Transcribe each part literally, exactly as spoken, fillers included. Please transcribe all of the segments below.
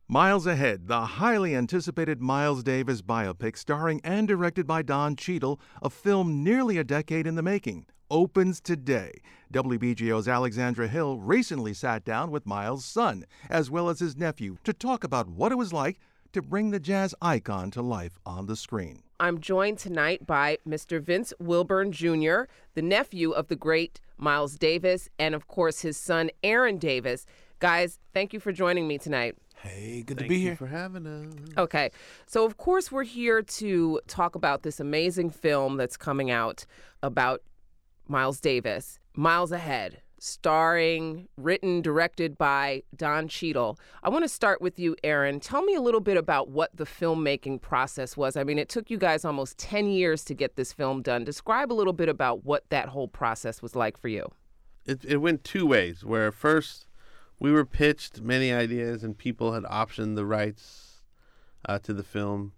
Miles Ahead, the highly anticipated Miles Davis biopic starring and directed by Don Cheadle, a film nearly a decade in the making, opens today. W B G O's Alexandra Hill recently sat down with Miles' son, as well as his nephew, to talk about what it was like to bring the jazz icon to life on the screen. I'm joined tonight by Mister Vince Wilburn Junior, the nephew of the great Miles Davis, and of course his son Aaron Davis. Guys, thank you for joining me tonight. Hey, good Thank to be you here. for having us. Okay, so of course we're here to talk about this amazing film that's coming out about Miles Davis, Miles Ahead, starring, written, directed by Don Cheadle. I want to start with you, Aaron. Tell me a little bit about what the filmmaking process was. I mean, it took you guys almost ten years to get this film done. Describe a little bit about what that whole process was like for you. It it went two ways, where first we were pitched many ideas and people had optioned the rights uh, to the film.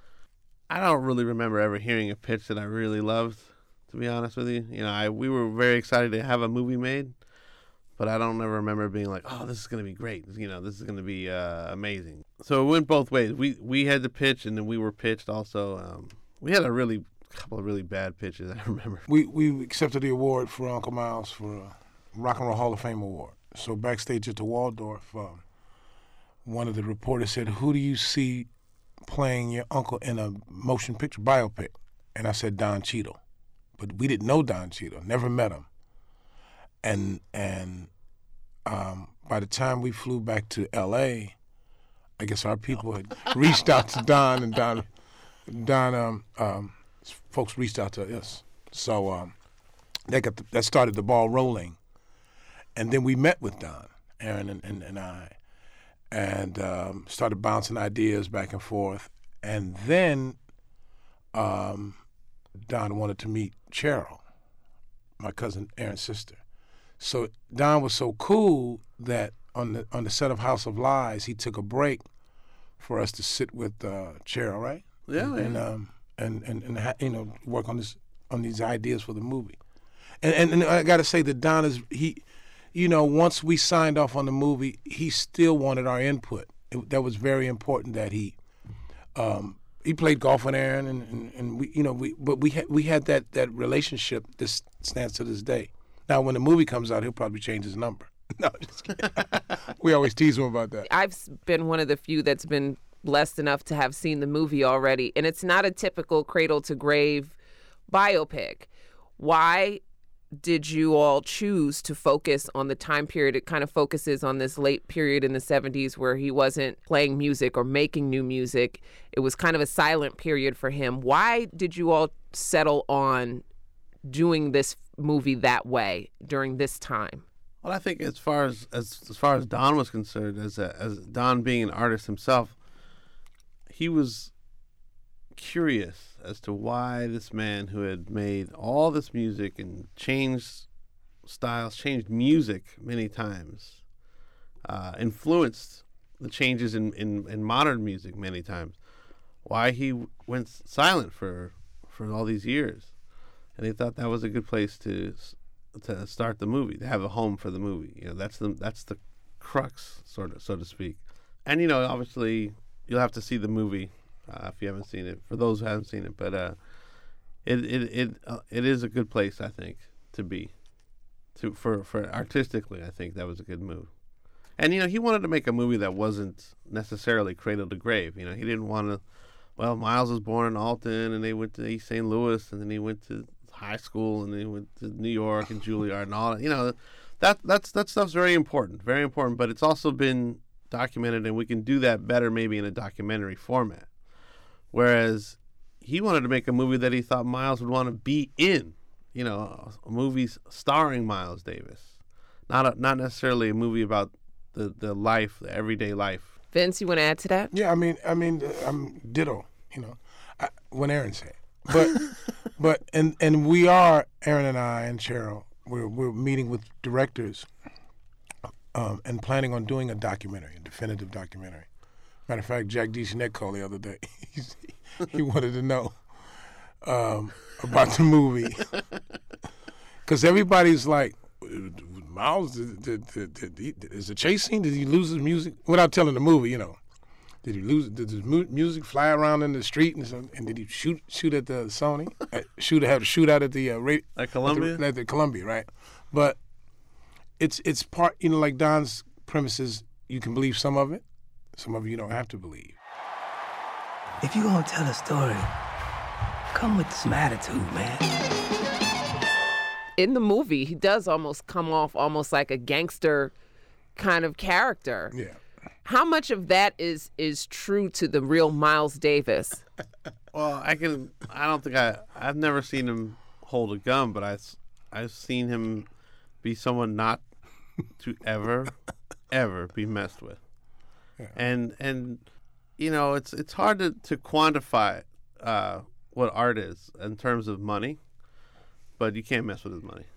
I don't really remember ever hearing a pitch that I really loved, to be honest with you. You know, I we were very excited to have a movie made, but I don't ever remember being like, oh, this is going to be great. You know, this is going to be uh, amazing. So it went both ways. We we had to pitch, and then we were pitched also. Um, we had a really couple of really bad pitches, I remember. We we accepted the award for Uncle Miles for a Rock and Roll Hall of Fame award. So backstage at the Waldorf, um, one of the reporters said, who do you see playing your uncle in a motion picture biopic? And I said, Don Cheadle. But we didn't know Don Cheadle, never met him. And and um, by the time we flew back to L A, I guess our people had reached out to Don, and Don, Don um, um, folks reached out to us. So um, that, got the, that started the ball rolling. And then we met with Don, Aaron and, and, and I, and um, started bouncing ideas back and forth. And then um, Don wanted to meet Cheryl, my cousin Aaron's sister. So Don was so cool that on the on the set of House of Lies, he took a break for us to sit with uh, Cheryl, right? Yeah, and yeah. Um, and and and ha- you know work on this on these ideas for the movie. And and, and I got to say that Don is he. You know, once we signed off on the movie, he still wanted our input. It, that was very important that he um, he played golf with Aaron, and, and, and we, you know, we but we had we had that that relationship. This stands to this day. Now, when the movie comes out, he'll probably change his number. No, just kidding. We always tease him about that. I've been one of the few that's been blessed enough to have seen the movie already, and it's not a typical cradle to grave biopic. Why did you all choose to focus on the time period? It kind of focuses on this late period in the seventies where he wasn't playing music or making new music. It was kind of a silent period for him. Why did you all settle on doing this movie that way during this time? Well, I think as far as as, as far as Don was concerned, as a, as Don being an artist himself, he was curious as to why this man who had made all this music and changed styles, changed music many times, uh, influenced the changes in, in, in modern music many times, why he went silent for for all these years. And he thought that was a good place to to start the movie, to have a home for the movie. You know, that's the that's the crux, sort of, so to speak. And you know, obviously, you'll have to see the movie uh, if you haven't seen it. For those who haven't seen it, but uh, it it it uh, it is a good place, I think, to be. To for for artistically, I think that was a good move. And you know, he wanted to make a movie that wasn't necessarily cradle to grave. You know, he didn't want to. Well, Miles was born in Alton, and they went to East Saint Louis, and then he went to high school, and then he went to New York and Juilliard and all that. You know, that that's that stuff's very important, very important. But it's also been documented, and we can do that better maybe in a documentary format. Whereas he wanted to make a movie that he thought Miles would want to be in. You know, a movie starring Miles Davis, not a, not necessarily a movie about the, the life, the everyday life. Vince, you want to add to that? Yeah, I mean, I mean, I'm ditto. You know, I, when Aaron said, but, but, and and we are, Aaron and I and Cheryl, we're we're meeting with directors, um, and planning on doing a documentary, a definitive documentary. Matter of fact, Jack DeShanette called the other day. He's, he wanted to know um, about the movie, because everybody's like, Miles, did, did, did, did he, is the chase scene? Did he lose his music? Without telling the movie, you know. Did he lose? Did the mu- music fly around in the street and, so, and did he shoot shoot at the Sony? at, shoot have a shootout at the uh, ra- At Columbia? At the, at the Columbia, right? But it's it's part, you know, like Don's premises. You can believe some of it, some of it you don't have to believe. If you're gonna tell a story, come with some attitude, man. In the movie, he does almost come off almost like a gangster kind of character. Yeah. How much of that is is true to the real Miles Davis? Well, I can. I don't think I. I've never seen him hold a gun, but I, I've seen him be someone not to ever, ever be messed with. Yeah. And and you know, it's it's hard to to quantify uh, what art is in terms of money, but you can't mess with his money.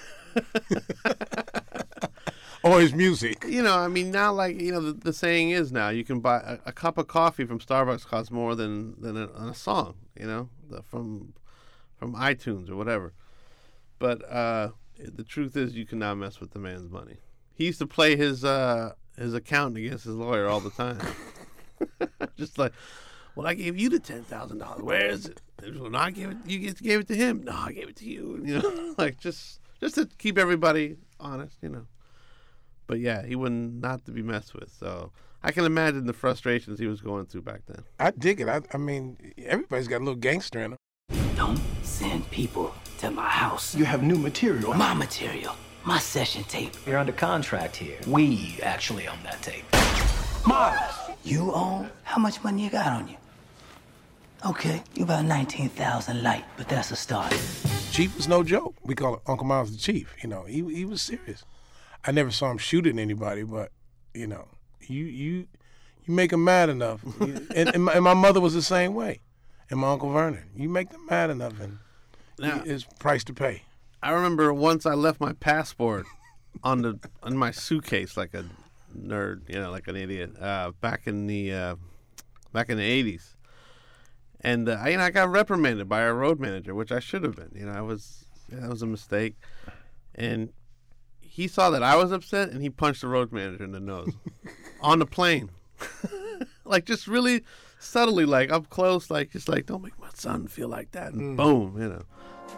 Or his music. You know, I mean, now, like, you know, the, the saying is now you can buy a, a cup of coffee from Starbucks costs more than than a, a song, you know, the, from from iTunes or whatever. But uh, the truth is, you cannot mess with the man's money. He used to play his uh, his accountant against his lawyer all the time. Just like, well, I gave you the ten thousand dollars. Where is it? Well, no, I gave it. You get gave it to him. No, I gave it to you. You know, like just just to keep everybody honest, you know. But yeah, he was not to be messed with. So I can imagine the frustrations he was going through back then. I dig it. I, I mean, everybody's got a little gangster in them. Don't send people to my house. You have new material. My material. My session tape. You're under contract here. We actually own that tape. Miles! You own? How much money you got on you? Okay, you about nineteen thousand light, but that's a start. Chief was no joke. We call it Uncle Miles the Chief. You know, he he was serious. I never saw him shooting anybody, but you know, you you you make them mad enough, and, and, my, and my mother was the same way, and my Uncle Vernon. You make them mad enough, and now, it's price to pay. I remember once I left my passport on the on my suitcase like a nerd, you know, like an idiot, uh, back in the uh, back in the eighties, and uh, I, you know, I got reprimanded by our road manager, which I should have been. You know, I was yeah, that was a mistake, and he saw that I was upset, and he punched the road manager in the nose on the plane. Like, just really subtly, like, up close, like, just like, don't make my son feel like that. And mm. boom, you know.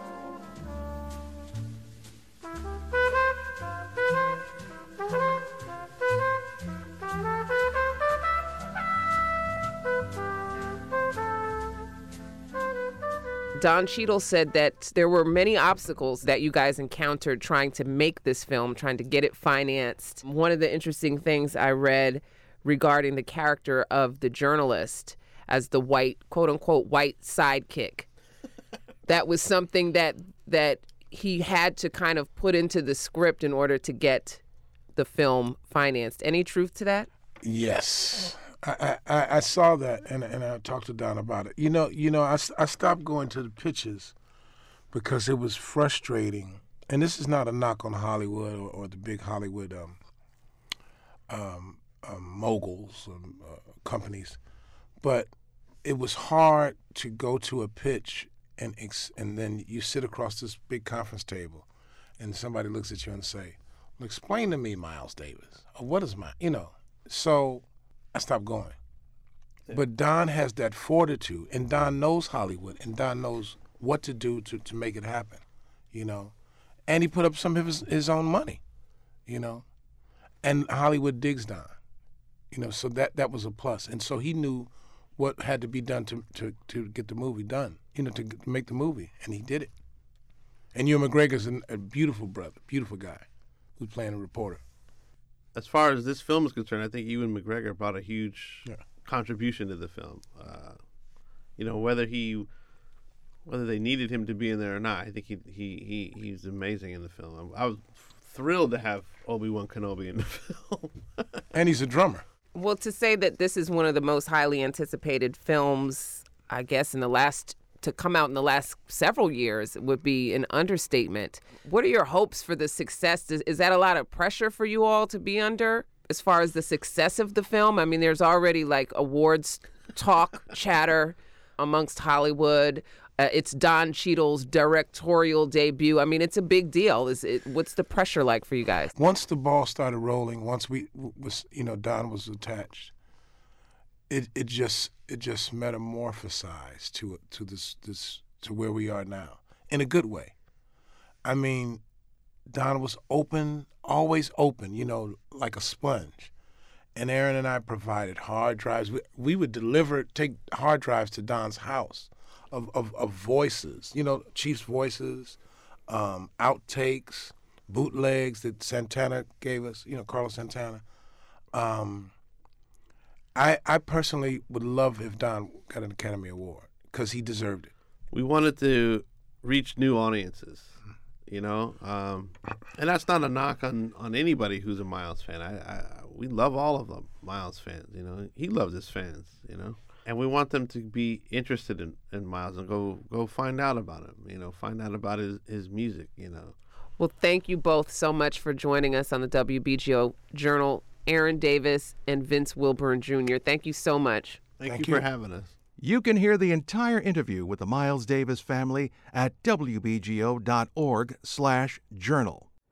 Don Cheadle said that there were many obstacles that you guys encountered trying to make this film, trying to get it financed. One of the interesting things I read regarding the character of the journalist as the white, quote unquote, white sidekick. That was something that that he had to kind of put into the script in order to get the film financed. Any truth to that? Yes. I, I, I saw that, and and I talked to Don about it. You know, you know, I, I stopped going to the pitches because it was frustrating. And this is not a knock on Hollywood or, or the big Hollywood um, um, um, moguls, um, uh, companies, but it was hard to go to a pitch and ex- and then you sit across this big conference table, and somebody looks at you and say, "Well, explain to me, Miles Davis, or what is my, you know?" So I stopped going. Yeah. But Don has that fortitude, and Don knows Hollywood, and Don knows what to do to, to make it happen, you know. And he put up some of his, his own money, you know. And Hollywood digs Don, you know, so that, that was a plus. And so he knew what had to be done to, to, to get the movie done, you know, to, to make the movie, and he did it. And Ewan McGregor's a, a beautiful brother, beautiful guy who's playing a reporter. As far as this film is concerned, I think Ewan McGregor brought a huge yeah. contribution to the film. Uh, you know, whether he, whether they needed him to be in there or not, I think he he, he he's amazing in the film. I, I was thrilled to have Obi-Wan Kenobi in the film. And he's a drummer. Well, to say that this is one of the most highly anticipated films, I guess, in the last to come out in the last several years would be an understatement. What are your hopes for the success? Is, is that a lot of pressure for you all to be under as far as the success of the film? I mean, there's already like awards talk, chatter amongst Hollywood. Uh, it's Don Cheadle's directorial debut. I mean, it's a big deal. Is it? What's the pressure like for you guys? Once the ball started rolling, once we was, you know, Don was attached, it, it just it just metamorphosized to to this this to where we are now in a good way. I mean, Don was open, always open, you know, like a sponge. And Aaron and I provided hard drives. We, we would deliver, take hard drives to Don's house of, of, of voices, you know, Chief's voices, um, outtakes, bootlegs that Santana gave us, you know, Carlos Santana. Um, I I personally would love if Don got an Academy Award because he deserved it. We wanted to reach new audiences, you know, um, and that's not a knock on, on anybody who's a Miles fan. I, I we love all of them, Miles fans. You know, he loves his fans. You know, and we want them to be interested in, in Miles and go go find out about him. You know, find out about his, his music. You know. Well, thank you both so much for joining us on the W B G O Journal. Aaron Davis and Vince Wilburn Junior Thank you so much. Thank, Thank you, you for having us. You can hear the entire interview with the Miles Davis family at W B G O dot org slash journal.